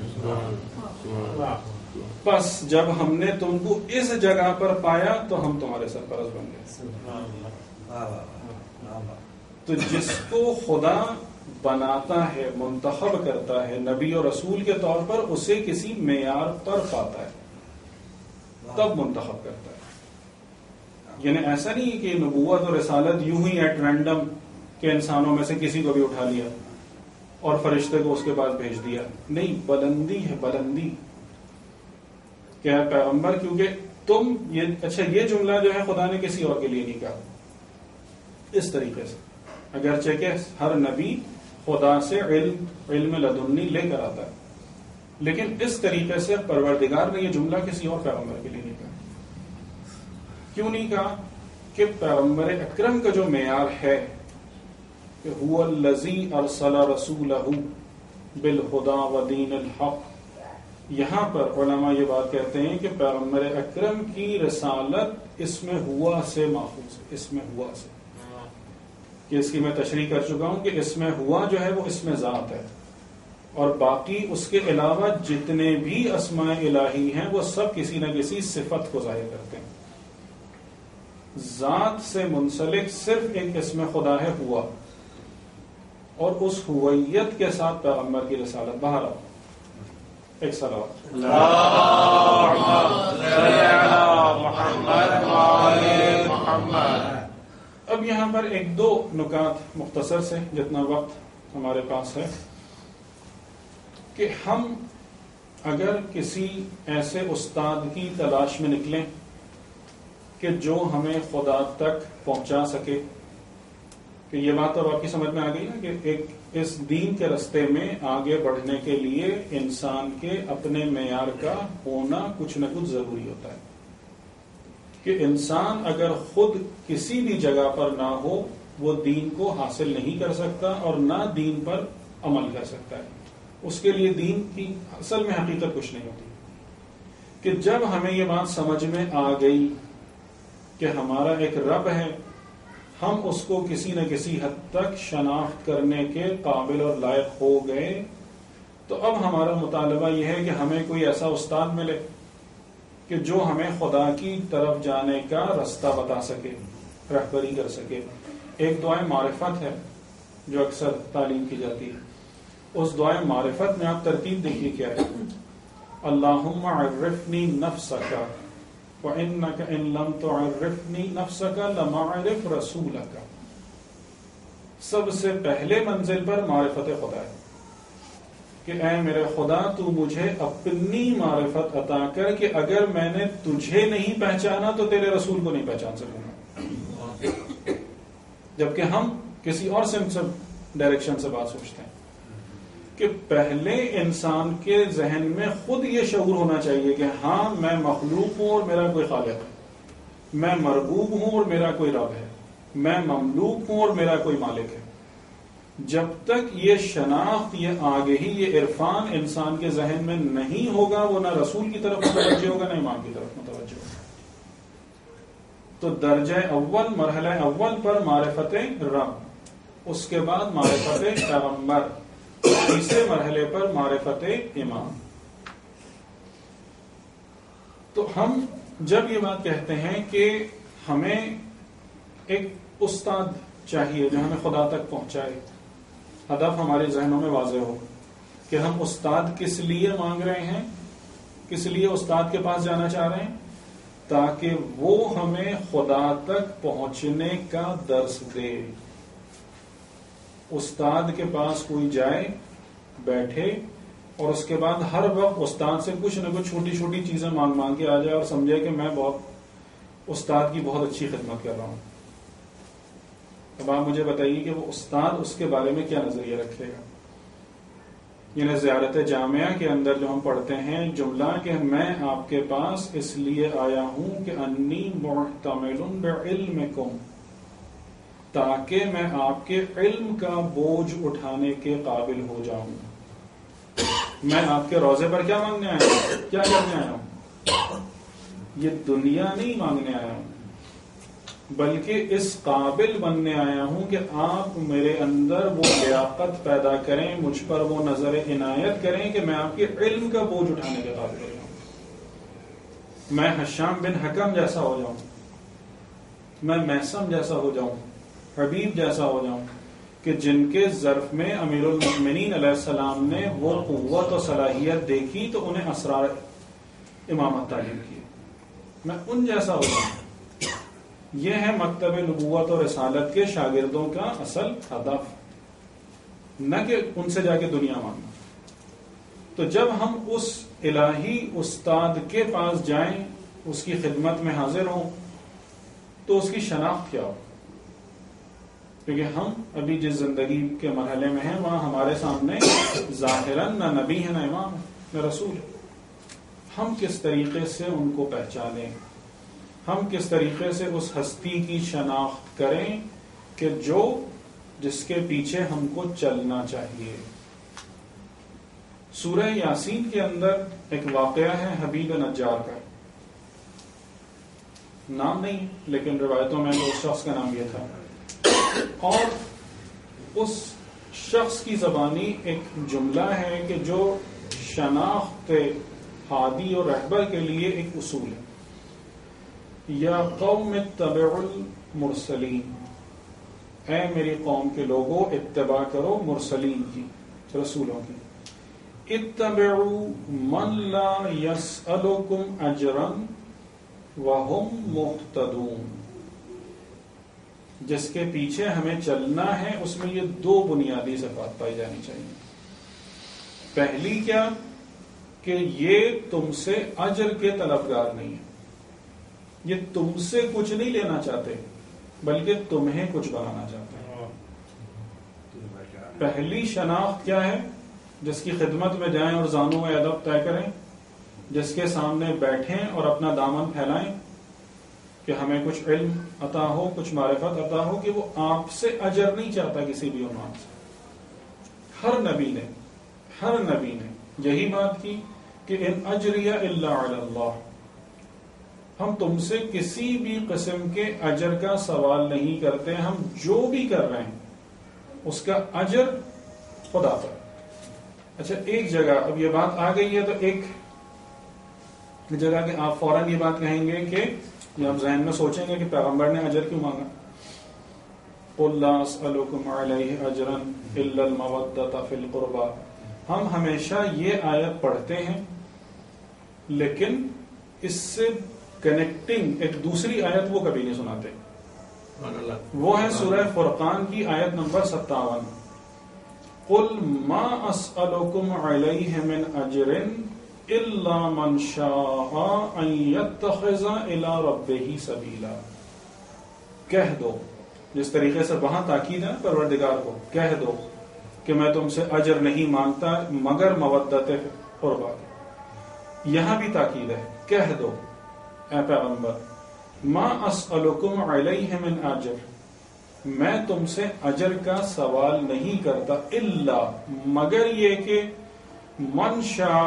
بس جب ہم نے تم کو اس جگہ پر پایا تو ہم تمہارے سرپرست بن گئے. تو جس کو خدا بناتا ہے، منتخب کرتا ہے نبی اور رسول کے طور پر، اسے کسی معیار پر پاتا ہے تب منتخب کرتا ہے. یعنی ایسا نہیں کہ نبوت اور رسالت یوں ہی ایٹ رینڈم کہ انسانوں میں سے کسی کو بھی اٹھا لیا اور فرشتے کو اس کے پاس بھیج دیا. نہیں، بلندی ہے، بلندی. کیا ہے پیغمبر؟ کیونکہ تم یہ جملہ جو ہے خدا نے کسی اور کے لیے نہیں کہا. اس طریقے سے اگرچہ کہ ہر نبی خدا سے علم لدنی لے کر آتا ہے، لیکن اس طریقے سے پروردگار نے یہ جملہ کسی اور پیغمبر کے لیے نہیں کہا. کیوں نہیں کہا؟ کہ پیغمبر اکرم کا جو معیار ہے کہ هو الذی ارسل رسولہ بالہدی ودین الحق، یہاں پر علماء یہ بات کہتے ہیں کہ پیغمبر اکرم کی رسالت اس میں ہوا سے ماخوذ ہے. اس میں ہوا سے، کہ اس کی میں تشریح کر چکا ہوں کہ اس میں ہوا جو ہے وہ اس میں ذات ہے، اور باقی اس کے علاوہ جتنے بھی اسماء الہی ہیں وہ سب کسی نہ کسی صفت کو ظاہر کرتے ہیں. ذات سے منسلک صرف ایک اسم خدا ہے ہوا، اور اس ہویت کے ساتھ پیغمبر کی رسالت باہر آ. ایک صلوات محمد. اب یہاں پر ایک دو نکات مختصر سے، جتنا وقت ہمارے پاس ہے، کہ ہم اگر کسی ایسے استاد کی تلاش میں نکلیں کہ جو ہمیں خدا تک پہنچا سکے، کہ یہ بات اب آپ کی سمجھ میں آ گئی نا کہ ایک اس دین کے رستے میں آگے بڑھنے کے لیے انسان کے اپنے معیار کا ہونا کچھ نہ کچھ ضروری ہوتا ہے، کہ انسان اگر خود کسی بھی جگہ پر نہ ہو وہ دین کو حاصل نہیں کر سکتا اور نہ دین پر عمل کر سکتا ہے. اس کے لیے دین کی اصل میں حقیقت کچھ نہیں ہوتی. کہ جب ہمیں یہ بات سمجھ میں آ گئی کہ ہمارا ایک رب ہے، ہم اس کو کسی نہ کسی حد تک شناخت کرنے کے قابل اور لائق ہو گئے، تو اب ہمارا مطالبہ یہ ہے کہ ہمیں کوئی ایسا استاد ملے کہ جو ہمیں خدا کی طرف جانے کا رستہ بتا سکے، رہبری کر سکے. ایک دعائے معرفت ہے جو اکثر تعلیم کی جاتی ہے. اس دعائے معرفت میں آپ ترتیب دیکھیے کیا ہے. اللہم عرفنی نفسک وَإِنَّكَ إِن لَمْ تُعَرِّفْنِي نَفْسَكَ لَمَا عَرِفْ رَسُولَكَ. سب سے پہلے منزل پر معرفت خدا ہے کہ اے میرے خدا تو مجھے اپنی معرفت عطا کر کہ اگر میں نے تجھے نہیں پہچانا تو تیرے رسول کو نہیں پہچان سکوں گا. جبکہ ہم کسی اور ڈائریکشن سے بات سوچتے ہیں کہ پہلے انسان کے ذہن میں خود یہ شعور ہونا چاہیے کہ ہاں میں مخلوق ہوں اور میرا کوئی خالق ہے، میں مربوب ہوں اور میرا کوئی رب ہے، میں مملوک ہوں اور میرا کوئی مالک ہے. جب تک یہ شناخت، یہ آگہی، یہ عرفان انسان کے ذہن میں نہیں ہوگا وہ نہ رسول کی طرف متوجہ ہوگا نہ امام کی طرف متوجہ ہوگا. تو درجہ اول، مرحلہ اول پر معرفت رب، اس کے بعد معرفت پیغمبر، تیسرے مرحلے پر معرفت امام. تو ہم جب یہ بات کہتے ہیں کہ ہمیں ایک استاد چاہیے جو ہمیں خدا تک پہنچائے، ہدف ہمارے ذہنوں میں واضح ہو کہ ہم استاد کس لیے مانگ رہے ہیں، کس لیے استاد کے پاس جانا چاہ رہے ہیں، تاکہ وہ ہمیں خدا تک پہنچنے کا درس دے. استاد کے پاس کوئی جائے، بیٹھے، اور اس کے بعد ہر وقت استاد سے کچھ نہ کچھ چھوٹی چھوٹی چیزیں مانگ کے آ جائے اور سمجھے کہ میں بہت استاد کی بہت اچھی خدمت کر رہا ہوں. اب آپ مجھے بتائیے کہ وہ استاد اس کے بارے میں کیا نظریہ رکھے گا. یعنی زیارت جامعہ کے اندر جو ہم پڑھتے ہیں جملہ کہ میں آپ کے پاس اس لیے آیا ہوں کہ انی محتمل بعلمکم، تاکہ میں آپ کے علم کا بوجھ اٹھانے کے قابل ہو جاؤں. میں آپ کے روزے پر کیا مانگنے آیا ہوں، کیا کرنے آیا ہوں؟ یہ دنیا نہیں مانگنے آیا ہوں، بلکہ اس قابل بننے آیا ہوں کہ آپ میرے اندر وہ لیاقت پیدا کریں، مجھ پر وہ نظر عنایت کریں کہ میں آپ کے علم کا بوجھ اٹھانے کے قابل ہو جاؤں. میں حشام بن حکم جیسا ہو جاؤں، میں محسم جیسا ہو جاؤں، حبیب جیسا ہو جاؤں، کہ جن کے ظرف میں امیر المؤمنین علیہ السلام نے وہ قوت و صلاحیت دیکھی تو انہیں اسرار امامت تعلیم کی. میں ان جیسا ہو جاؤں. یہ ہے مکتب نبوت اور رسالت کے شاگردوں کا اصل ہدف. نہ کہ ان سے جا کے دنیا مانگنا. تو جب ہم اس الہی استاد کے پاس جائیں، اس کی خدمت میں حاضر ہوں، تو اس کی شناخت کیا ہو؟ کیونکہ ہم ابھی جس زندگی کے مرحلے میں ہیں وہاں ہمارے سامنے ظاہراً نہ نبی ہے، نہ امام ہے، نہ رسول ہے. ہم کس طریقے سے ان کو پہچانیں، ہم کس طریقے سے اس ہستی کی شناخت کریں کہ جس کے پیچھے ہم کو چلنا چاہیے. سورہ یاسین کے اندر ایک واقعہ ہے حبیب نجار کا، نام نہیں لیکن روایتوں میں تو اس شخص کا نام یہ تھا، اور اس شخص کی زبانی ایک جملہ ہے کہ جو شناخت ہادی اور رہبر کے لیے ایک اصول ہے. یا قوم اتبعوا المرسلین، اے میری قوم کے لوگوں اتباع کرو مرسلین کی، رسولوں کی. اتبعوا من لا يسألكم اجرا وهم مهتدون، جس کے پیچھے ہمیں چلنا ہے اس میں یہ دو بنیادی صفات پائی جانی چاہیے. پہلی کیا کہ یہ تم سے اجر کے طلبگار نہیں ہے، یہ تم سے کچھ نہیں لینا چاہتے بلکہ تمہیں کچھ بنانا چاہتے ہیں. پہلی شناخت کیا ہے؟ جس کی خدمت میں جائیں اور زانوں میں ادب طے کریں، جس کے سامنے بیٹھیں اور اپنا دامن پھیلائیں کہ ہمیں کچھ علم عطا ہو، کچھ معرفت عطا ہو، کہ وہ آپ سے اجر نہیں چاہتا کسی بھی عنوان سے. ہر نبی نے یہی بات کی کہ ان اجریہ الا علی اللہ، ہم تم سے کسی بھی قسم کے اجر کا سوال نہیں کرتے، ہم جو بھی کر رہے ہیں اس کا اجر خدا پر. اچھا، ایک جگہ اب یہ بات آ گئی ہے تو ایک جگہ کہ آپ فوراً یہ بات کہیں گے کہ یا آپ ذہن میں سوچیں گے کہ پیغمبر نے اجر کیوں مانگا؟ قُلْ لَا أَسْأَلُكُمْ عَلَيْهِ أَجْرًا إِلَّا الْمَوَدَّةَ فِي الْقُرْبَى. ہم ہمیشہ یہ آیت پڑھتے ہیں لیکن اس سے کنیکٹنگ ایک دوسری آیت وہ کبھی نہیں سناتے. وہ ہے سورہ فرقان کی آیت نمبر 57. قُلْ مَا أَسْأَلُكُمْ عَلَيْهِ مِنْ أَجْرٍ إِلَّا مَنْ شَاءَ أَنْ يَتَّخِذَ إِلَى رَبِّهِ سَبِيلًا. کہہ دو، جس طریقے سے وہاں تاکید ہے پروردگار کو، کہہ دو کہ میں تم سے اجر نہیں مانگتا مگر مودت قربا. یہاں بھی تاکید ہے، کہہ دو اے پیغمبر، ما اسألکم علیہ من اجر، میں تم سے اجر کا سوال نہیں کرتا، الا مگر یہ کہ من شاء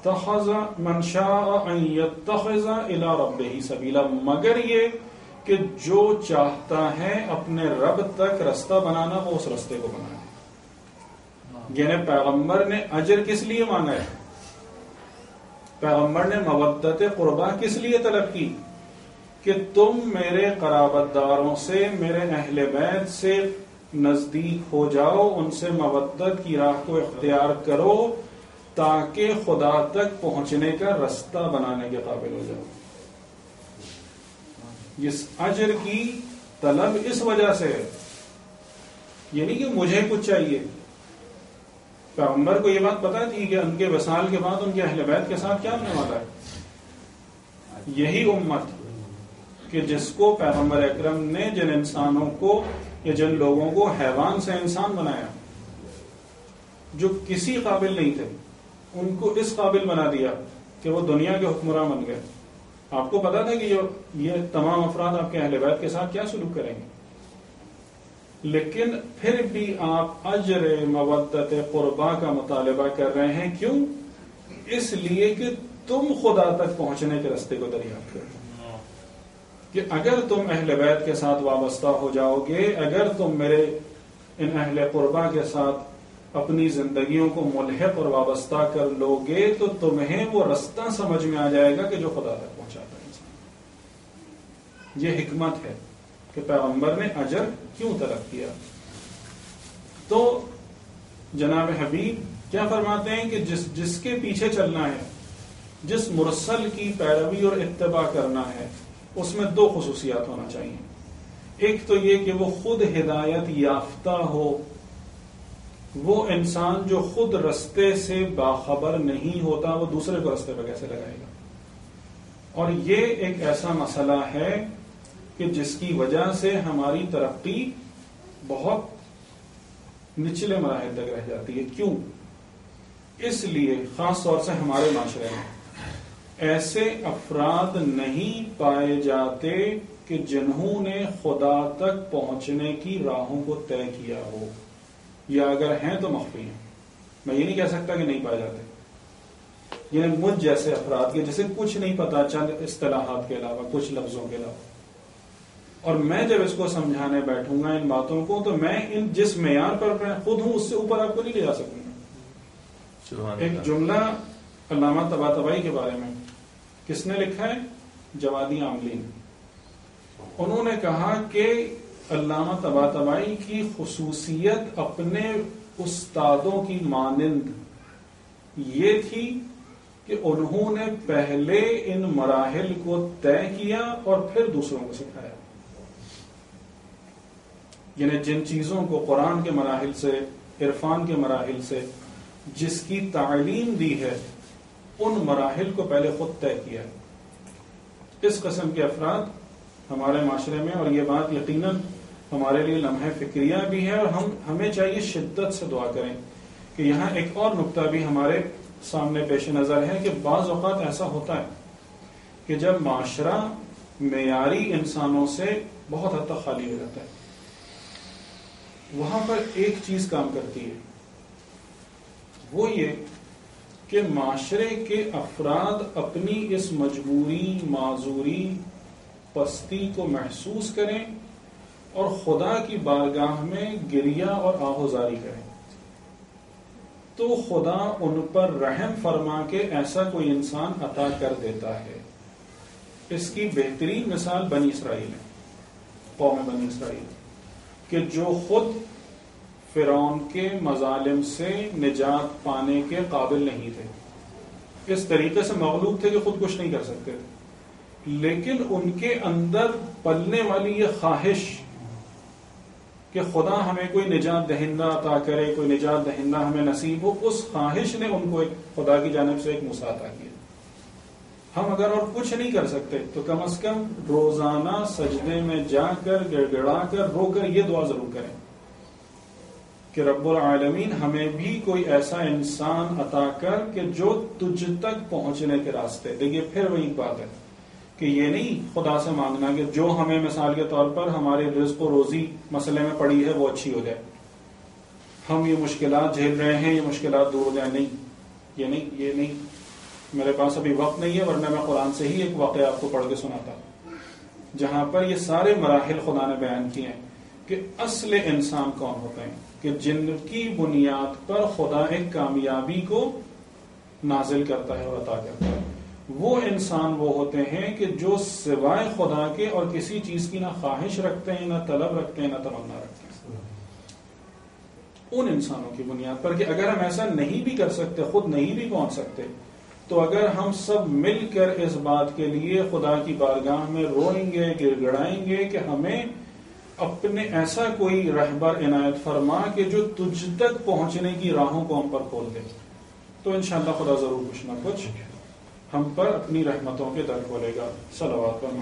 ان یتخذ الی ربہ سبیلا، مگر یہ کہ جو چاہتا ہے اپنے رب تک رستہ بنانا وہ اس رستے کو بنائے. یعنی پیغمبر نے اجر کس لیے مانگا ہے؟ پیغمبر نے مودت قربا کس لیے طلب کی؟ کہ تم میرے قرابت داروں سے، میرے اہل بیت سے نزدیک ہو جاؤ، ان سے مودت کی راہ کو اختیار کرو تاکہ خدا تک پہنچنے کا رستہ بنانے کے قابل ہو جاؤ. اس اجر کی طلب اس وجہ سے ہے، یہ نہیں کہ مجھے کچھ چاہیے. پیغمبر کو یہ بات پتا تھی کہ ان کے وصال کے بعد ان کے اہل بیت کے ساتھ کیا ہونے والا ہے. یہی امت کہ جس کو پیغمبر اکرم نے جن انسانوں کو یا جن لوگوں کو حیوان سے انسان بنایا، جو کسی قابل نہیں تھے، ان کو اس قابل بنا دیا کہ وہ دنیا کے حکمراں بن گئے. آپ کو پتا تھا کہ یہ تمام افراد آپ کے اہل بیت کے ساتھ کیا سلوک کریں گے، لیکن پھر بھی آپ اجر مودت قربا کا مطالبہ کر رہے ہیں. کیوں؟ اس لیے کہ تم خدا تک پہنچنے کے رستے کو دریافت کرو، کہ اگر تم اہل بیت کے ساتھ وابستہ ہو جاؤ گے، اگر تم میرے ان اہل قربا کے ساتھ اپنی زندگیوں کو ملحق اور وابستہ کر لو گے تو تمہیں وہ رستہ سمجھ میں آ جائے گا کہ جو خدا تک پہنچاتا ہے انسان. یہ حکمت ہے کہ پیغمبر نے اجر کیوں طلب کیا. تو جناب حبیب کیا فرماتے ہیں کہ جس کے پیچھے چلنا ہے، جس مرسل کی پیروی اور اتباع کرنا ہے، اس میں دو خصوصیات ہونا چاہیے. ایک تو یہ کہ وہ خود ہدایت یافتہ ہو، وہ انسان جو خود رستے سے باخبر نہیں ہوتا وہ دوسرے کو رستے پہ کیسے لگائے گا؟ اور یہ ایک ایسا مسئلہ ہے کہ جس کی وجہ سے ہماری ترقی بہت نچلے مراحل تک رہ جاتی ہے. کیوں؟ اس لیے خاص طور سے ہمارے معاشرے میں ایسے افراد نہیں پائے جاتے کہ جنہوں نے خدا تک پہنچنے کی راہوں کو طے کیا ہو، یا اگر ہیں تو مخفی ہیں. میں یہ نہیں کہہ سکتا کہ نہیں پائے جاتے، یعنی مجھ جیسے افراد کے جسے کچھ نہیں پتا چند اصطلاحات کے علاوہ، کچھ لفظوں کے علاوہ، اور میں جب اس کو سمجھانے بیٹھوں گا ان باتوں کو تو میں ان جس معیار پر میں خود ہوں اس سے اوپر آپ کو نہیں لے جا سکوں گا. ایک جملہ علامہ طباطبائی کے بارے میں کس نے لکھا ہے؟ جوادی عاملین. انہوں نے کہا کہ علامہ طباطبائی کی خصوصیت اپنے استادوں کی مانند یہ تھی کہ انہوں نے پہلے ان مراحل کو طے کیا اور پھر دوسروں کو سکھایا. یعنی جن چیزوں کو قرآن کے مراحل سے، عرفان کے مراحل سے جس کی تعلیم دی ہے، ان مراحل کو پہلے خود طے کیا ہے. اس قسم کے افراد ہمارے معاشرے میں، اور یہ بات یقیناً ہمارے لیے لمحہ فکریہ بھی ہے، اور ہمیں چاہیے شدت سے دعا کریں کہ یہاں ایک اور نقطہ بھی ہمارے سامنے پیش نظر ہے کہ بعض اوقات ایسا ہوتا ہے کہ جب معاشرہ معیاری انسانوں سے بہت حد تک خالی ہو جاتا ہے، وہاں پر ایک چیز کام کرتی ہے، وہ یہ کہ معاشرے کے افراد اپنی اس مجبوری، معذوری، پستی کو محسوس کریں اور خدا کی بارگاہ میں گریہ اور آہوزاری کریں، تو خدا ان پر رحم فرما کے ایسا کوئی انسان عطا کر دیتا ہے. اس کی بہترین مثال بنی اسرائیل ہے، قوم بنی اسرائیل، کہ جو خود فرعون کے مظالم سے نجات پانے کے قابل نہیں تھے، اس طریقے سے مغلوب تھے کہ خود کچھ نہیں کر سکتے تھے، لیکن ان کے اندر پلنے والی یہ خواہش کہ خدا ہمیں کوئی نجات دہندہ عطا کرے، کوئی نجات دہندہ ہمیں نصیب ہو، اس خواہش نے ان کو ایک خدا کی جانب سے ایک موسیٰ عطا کیا. ہم اگر اور کچھ نہیں کر سکتے تو کم از کم روزانہ سجدے میں جا کر گڑ گڑا کر رو کر یہ دعا ضرور کریں کہ رب العالمین ہمیں بھی کوئی ایسا انسان عطا کر کہ جو تجھ تک پہنچنے کے راستے. دیکھیے پھر وہی بات ہے کہ یہ نہیں خدا سے مانگنا کہ جو ہمیں مثال کے طور پر ہمارے رزق و روزی مسئلے میں پڑی ہے وہ اچھی ہو جائے، ہم یہ مشکلات جھیل رہے ہیں یہ مشکلات دور ہو جائیں. نہیں، یہ نہیں میرے پاس ابھی وقت نہیں ہے، ورنہ میں قرآن سے ہی ایک واقعہ آپ کو پڑھ کے سناتا جہاں پر یہ سارے مراحل خدا نے بیان کیے ہیں کہ اصل انسان کون ہوتے ہیں، کہ جن کی بنیاد پر خدا ایک کامیابی کو نازل کرتا ہے اور عطا کرتا ہے. وہ انسان وہ ہوتے ہیں کہ جو سوائے خدا کے اور کسی چیز کی نہ خواہش رکھتے ہیں، نہ طلب رکھتے ہیں، نہ تمنا رکھتے ہیں. ان انسانوں کی بنیاد پر کہ اگر ہم ایسا نہیں بھی کر سکتے، خود نہیں بھی پہنچ سکتے، تو اگر ہم سب مل کر اس بات کے لیے خدا کی بارگاہ میں روئیں گے، گڑ گڑائیں گے کہ ہمیں اپنے ایسا کوئی رہبر عنایت فرما کہ جو تجھ تک پہنچنے کی راہوں کو ہم پر کھول دے، تو انشاءاللہ خدا ضرور کچھ نہ کچھ ہم پر اپنی رحمتوں کے در کھولے گا. صلوات پر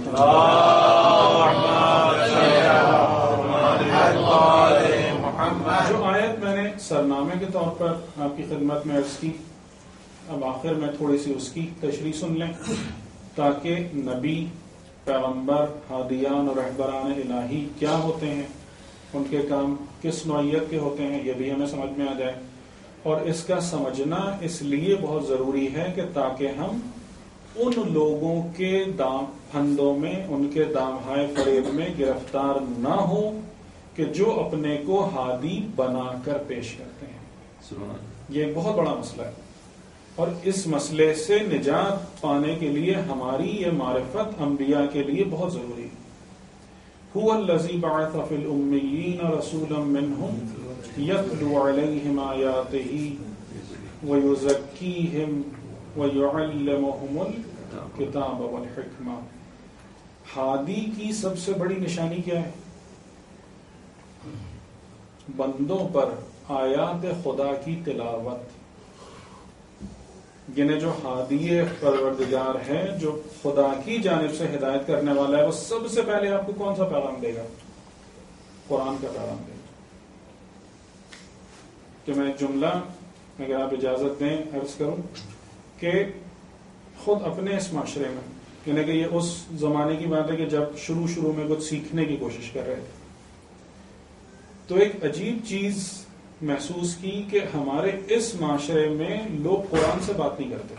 جو آیت میں نے سرنامے کے طور پر آپ کی خدمت میں عرض کی، اب آخر میں تھوڑی سی اس کی تشریح سن لیں تاکہ نبی، پیغمبر، ہادیان اور رہبران الہی کیا ہوتے ہیں، ان کے کام کس نوعیت کے ہوتے ہیں، یہ بھی ہمیں سمجھ میں آ جائے. اور اس کا سمجھنا اس لیے بہت ضروری ہے کہ تاکہ ہم ان لوگوں کے دام پھندوں میں، ان کے دامہائے فریب میں گرفتار نہ ہوں کہ جو اپنے کو ہادی بنا کر پیش کرتے ہیں. یہ ایک بہت بڑا مسئلہ ہے، اور اس مسئلے سے نجات پانے کے لیے ہماری یہ معرفت انبیاء کے لیے بہت ضروری ہے. هو الذی بعث فی الامیین رسولا منہم یتلو علیہم آیاتہ ویزکیہم ویعلمہم الکتاب والحکمہ. ہادی کی سب سے بڑی نشانی کیا ہے؟ بندوں پر آیات خدا کی تلاوت، یعنی جو ہادی پروردگار ہے، جو خدا کی جانب سے ہدایت کرنے والا ہے، وہ سب سے پہلے آپ کو کون سا پیغام دے گا؟ قرآن کا پیغام دے گا. کہ میں ایک جملہ اگر آپ اجازت دیں عرض کروں کہ خود اپنے اس معاشرے میں، یعنی کہ یہ اس زمانے کی بات ہے کہ جب شروع میں کچھ سیکھنے کی کوشش کر رہے تھے، تو ایک عجیب چیز محسوس کی کہ ہمارے اس معاشرے میں لوگ قرآن سے بات نہیں کرتے،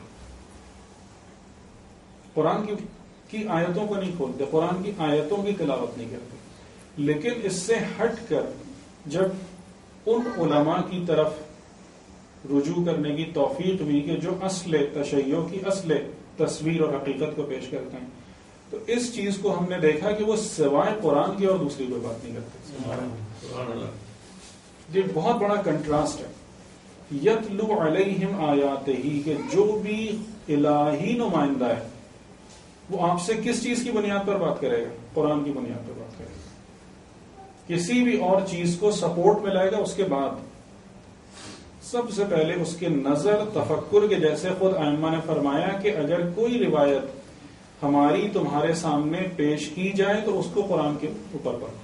قرآن کی آیتوں کو نہیں کھولتے، قرآن کی آیتوں کی تلاوت نہیں کرتے. لیکن اس سے ہٹ کر جب ان علماء کی طرف رجوع کرنے کی توفیق ہوئی کہ جو اصل تشیع کی اصل تصویر اور حقیقت کو پیش کرتے ہیں، تو اس چیز کو ہم نے دیکھا کہ وہ سوائے قرآن کی اور دوسری کوئی بات نہیں کرتے. یہ بہت بڑا کنٹراسٹ ہے. یتلو علیہم آیاتہ، کہ جو بھی الہی نمائندہ ہے وہ آپ سے کس چیز کی بنیاد پر بات کرے گا؟ قرآن کی بنیاد پر بات کرے گا. کسی بھی اور چیز کو سپورٹ میں لائے گا اس کے بعد سب سے پہلے اس کے نظر تفکر کے، جیسے خود ائمہ نے فرمایا کہ اگر کوئی روایت ہماری تمہارے سامنے پیش کی جائے تو اس کو قرآن کے اوپر پڑھو،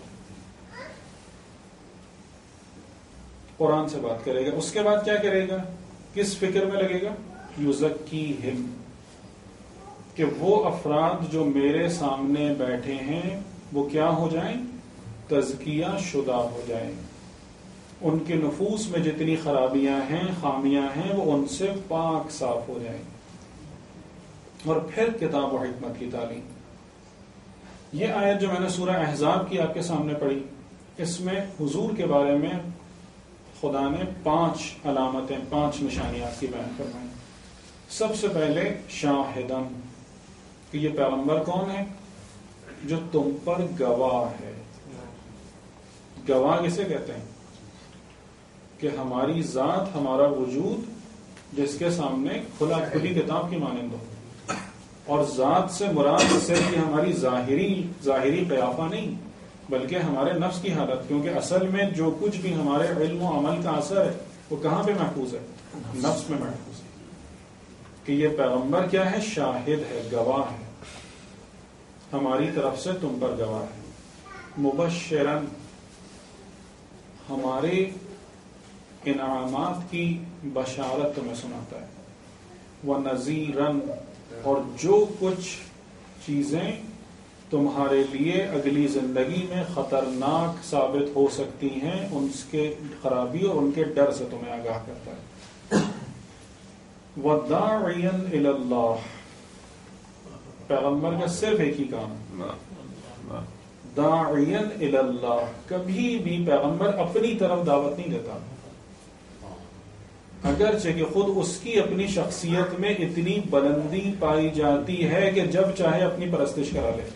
قرآن سے بات کرے گا. اس کے بعد کیا کرے گا؟ کس فکر میں لگے گا؟ یزکیہم، کہ وہ افراد جو میرے سامنے بیٹھے ہیں وہ کیا ہو جائیں؟ تزکیہ شدہ ہو جائیں، ان کے نفوس میں جتنی خرابیاں ہیں، خامیاں ہیں، وہ ان سے پاک صاف ہو جائیں. اور پھر کتاب و حکمت کی تعلیم. یہ آیت جو میں نے سورہ احزاب کی آپ کے سامنے پڑھی، اس میں حضور کے بارے میں خدا نے 5 علامتیں، 5 نشانیات کی بیان فرمائی. سب سے پہلے شاہدن، کہ یہ پیغمبر کون ہے؟ جو تم پر گواہ ہے. گواہ کسے کہتے ہیں؟ کہ ہماری ذات، ہمارا وجود جس کے سامنے کھلی کتاب کی مانند ہو. اور ذات سے مراد صرف ہماری ظاہری قیافہ نہیں، بلکہ ہمارے نفس کی حالت، کیونکہ اصل میں جو کچھ بھی ہمارے علم و عمل کا اثر ہے وہ کہاں پہ محفوظ ہے؟ نفس میں محفوظ ہے. کہ یہ پیغمبر کیا ہے؟ شاہد ہے، گواہ ہے، ہماری طرف سے تم پر گواہ ہے. مبشرن، ہمارے انعامات کی بشارت تمہیں سناتا ہے. وَنَذِيرًا، اور جو کچھ چیزیں تمہارے لیے اگلی زندگی میں خطرناک ثابت ہو سکتی ہیں ان کے خرابی اور ان کے ڈر سے تمہیں آگاہ کرتا ہے. وَدَاعِيًا إِلَى اللَّهِ، پیغمبر کا صرف ایک ہی کام، داعِيًا إِلَى اللَّهِ، کبھی بھی پیغمبر اپنی طرف دعوت نہیں دیتا، اگرچہ کہ خود اس کی اپنی شخصیت میں اتنی بلندی پائی جاتی ہے کہ جب چاہے اپنی پرستش کرا لے.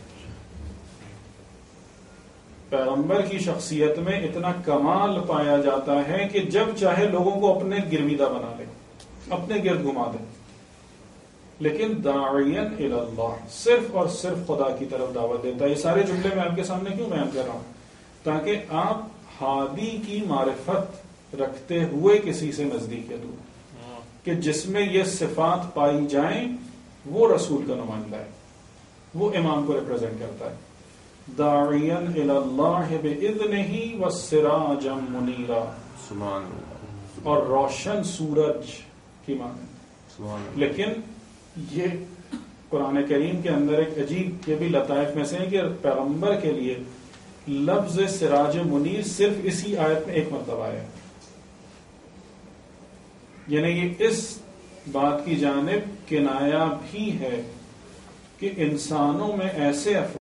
پیغمبر کی شخصیت میں اتنا کمال پایا جاتا ہے کہ جب چاہے لوگوں کو اپنے گرویدہ بنا لے، اپنے گرد گھما دے. لیکن داعیاً الی اللہ، صرف اور صرف خدا کی طرف دعوت دیتا ہے. یہ سارے جملے میں آپ کے سامنے کیوں بیان کر رہا ہوں؟ تاکہ آپ ہادی کی معرفت رکھتے ہوئے کسی سے نزدیک یا دور، کہ جس میں یہ صفات پائی جائیں وہ رسول کا نمائندہ ہے، وہ امام کو ریپرزینٹ کرتا ہے. داعیاً الی اللہ بإذنہ وسراجا منیرا، اور روشن سورج کی مانند. لیکن یہ قرآن کریم کے اندر ایک عجیب، یہ بھی لطائف میں سے ہے کہ پیغمبر کے لیے لفظ سراج منیر صرف اسی آیت میں ایک مرتبہ ہے. یعنی یہ اس بات کی جانب کنایا بھی ہے کہ انسانوں میں ایسے